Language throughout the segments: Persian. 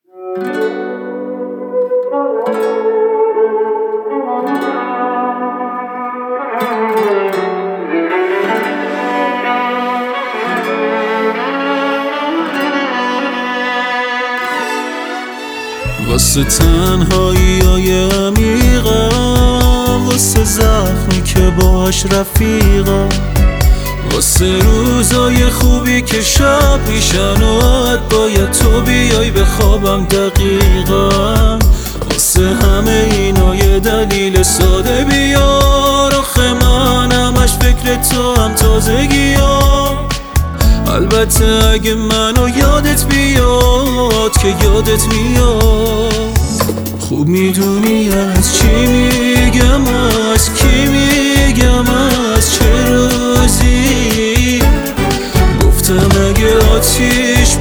واسه تنهایی عمیقم، واسه زخمی که باهاش رفیقم، واسه روزای خوبی که شب میشن و باید تو بیای به خوابم دقیقا. واسه همه اینا یه دلیل ساده بیار، آخه من همش فکر تو هم تازگیام. البته اگه منو یادت بیاد که یادت میاد. خوب میدونی از چی میگم، از کی میگم، از چه روزی. گفتم اگه آتیش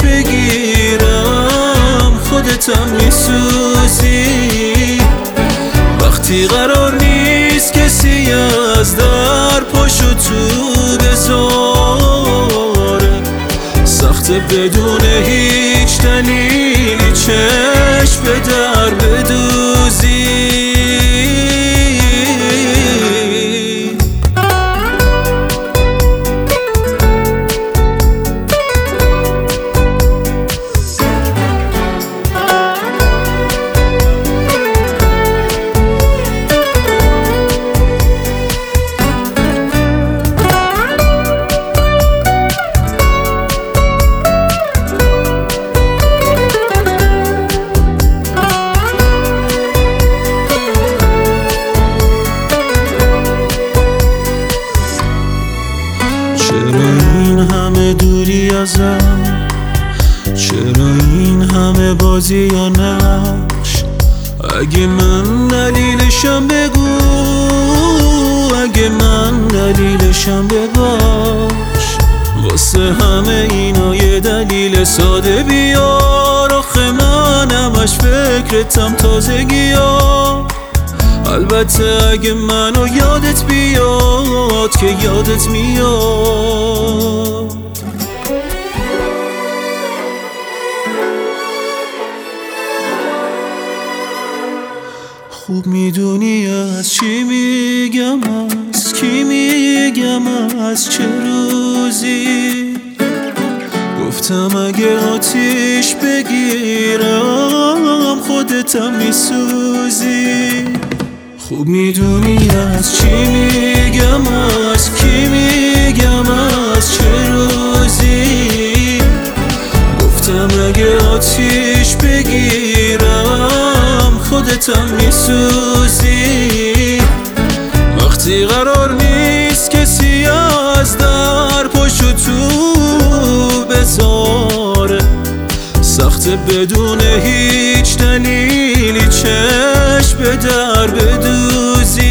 بگیرم خودتم میسوزی. وقتی قرار نیست کسی از در پاشو تو بذاره، سخته بدون هیچ دلیلی چشم به در بدوزی. چرا این همه دوری ازم؟ چرا این همه بازی یا نقش؟ اگه من دلیلشم بگو، اگه من دلیلشم بباش. واسه همه اینا یه دلیل ساده بیار، آخه من همش فکرتم تازگیام. البته اگه منو یادت بیاد که یادت میاد. خوب میدونی از چی میگم، از کی میگم، از چه روزی. گفتم اگه آتیش بگیرم خودتم میسوزی. خوب میدونی از چی میگم، از کی میگم، از چه روزی. گفتم اگه آتیش بگیرم خودتم میسوزی. وقتی قرار نیست کسی از در پاشو تو بذاره، سخته بدون هیچ دلیلی چشم به در بدوزی.